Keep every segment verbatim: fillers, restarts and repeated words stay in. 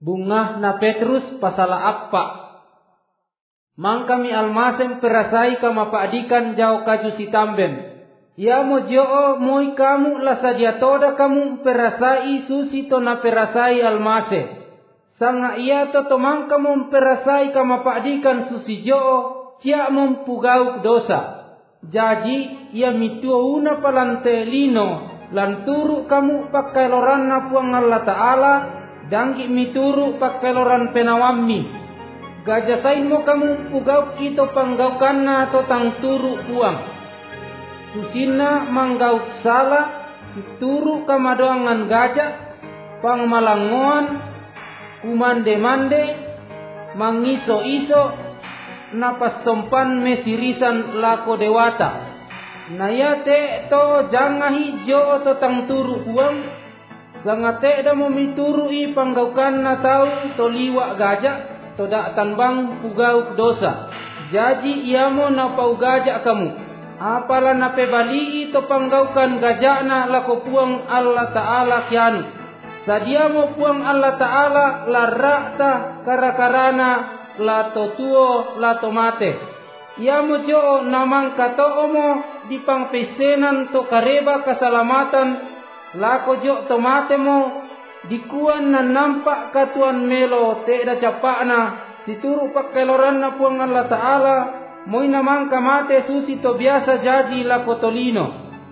Bungah na Petrus pasala apa. Mang kami almasem perasai kama paadikan jauh kaju si tamben. Ya mo joo moi kamu la sadia toda kamu perasai susi to na perasai almase. Sanga iya to tomang kamu perasai kama paadikan susi joo cia mempugau dosa. Jadi ia mituuna palantelino lanturu kamu pakai loran na puang Allah Ta'ala danggi mituru pakai loran penawammi. Gajasain mo kamu pugau ito panggaukan na to tang turu puang. Susina manggau sala turu kamadoangan gajah pangmalangoan kumande-mande mangiso-iso napas sompan mesirisan lako dewata. Nayate to jangahi jo to tang turu puang. Sangate da mo mituru i panggaukan na tau to liwa gajah. Toda tanbang pugau dosa. Jadi iamo na paugajak kamu. Apala na pebali ito panggaukan gajakna lako puang Allah Ta'ala kianu. Sadiamo puang Allah Ta'ala larata karakarana lato tuo lato mate. Iamo jo namang katoomo di pangpesenan to kareba keselamatan lako jo tomate mo. Dikuan na nampak katuan melo te da capakna situru pakeloran na puang Allah Ta'ala moi namang kamate susi to biasa jadi la kotolino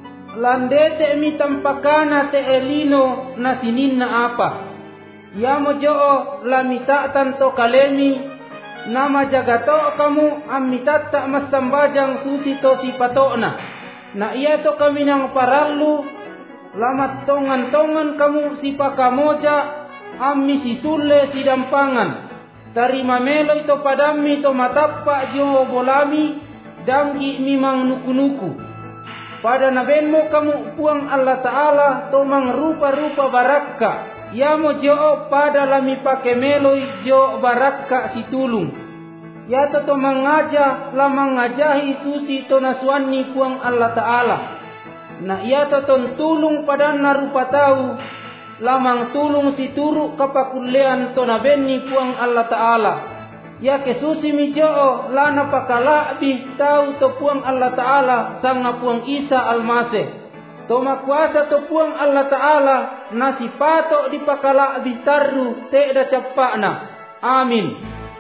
landete mi tampakana te elino na sinin na apa yamo joo la mitatan to kalemi nama jagato kamu amitata masambajang susi to sipatona na iya to kami nang parallu lamat tongan-tongan kamu si pakamoja ammi si sulle si dampangan tarima melo ito padami to matappa jo bolami danggi mimang nuku-nuku pada naben mo kamu puang Allah Ta'ala to mang rupa-rupa barakka yamo jo pada lami pake melo jo barakka si tulung yato to mangaja lamang ngajahi susi to naswani puang Allah Ta'ala. Na iya taton tulung pada narupa tahu lamang tulung si turu kapakulean to nabenni puang Allah Ta'ala. Ya kesusi mi joo lana pakala bi tahu to puang Allah Ta'ala sanga puang Isa almasih. To makuasa to puang Allah Ta'ala nasi pato di pakala bi taru te da capakna. Amin.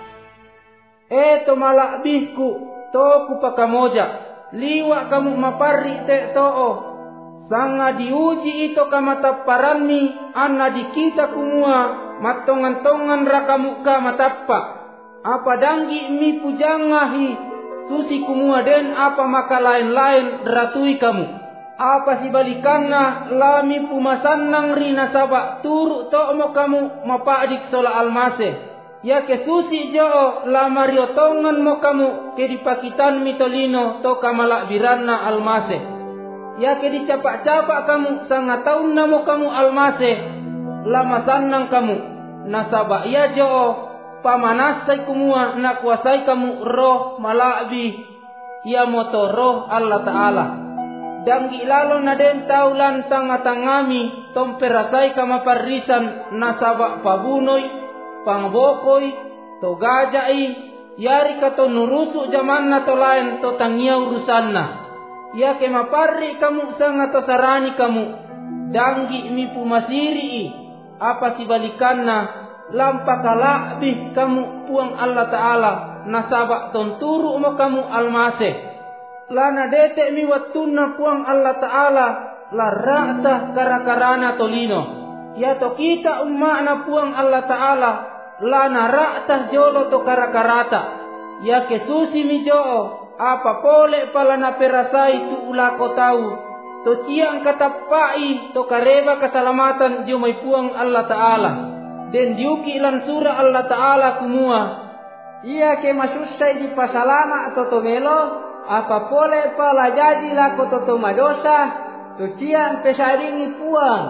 E to malakbihku to ku pakamoja liwa kamu maparri te too. Sanga diuji ito kamataparanmi anna dikita kumua matongan-tongan rakamuka matappa. Apa danggi mi pujangahi susi kumua den apa maka lain-lain ratui kamu. Apa sibalikanna lami pumasannang rina sabak turu to mo kamu mapadik sola almase. Ya ke susi joo lamariotongan mo kamu ke dipakitan mitolino to kamalak biranna almase. Ya ke dicapak-capak kamu sangat tahun namo kamu almase lama sanang kamu nasaba ya joo pamanasai kumua na kuasai kamu roh malabi ya moto roh Allah Ta'ala danggi lalo na den taulan tanga-tangami tomperasai kama parisan nasaba pabunoi pangbokoi to gajai yari kato nurusu zaman na to lain to tangia urusanna. Ya ke maparri kamu sangat sarani kamu danggi mi pumasiri apa sibalikanna lampakala bih kamu puang Allah Ta'ala nasaba tonturu mo kamu almase lana dete mi wattunna puang Allah Ta'ala la ra'ta karakarana tolino ya to kita umma na puang Allah Ta'ala lana ra'ta jolo to karakarata ya ke susi mi joo apa pole pala na perasai tu ulako tahu to ciang katapai to kareba keselamatan jumai puang Allah Ta'ala den diuki lan surah Allah Ta'ala kumua iya ke masusai di pasalama to to melo apa pole pala jadi lako to to madosa to ciang pesaringi puang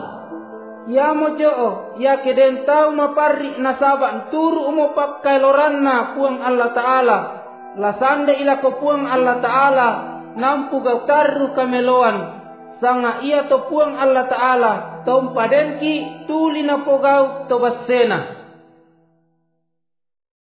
ya mo joo ya ke den tau maparri nasaba turu mo pakai loranna puang Allah Ta'ala lasande ila kopuang Allah Ta'ala nampu gautaru kameloan sanga ia to puang Allah Ta'ala tom padenki tuli na pogau to basena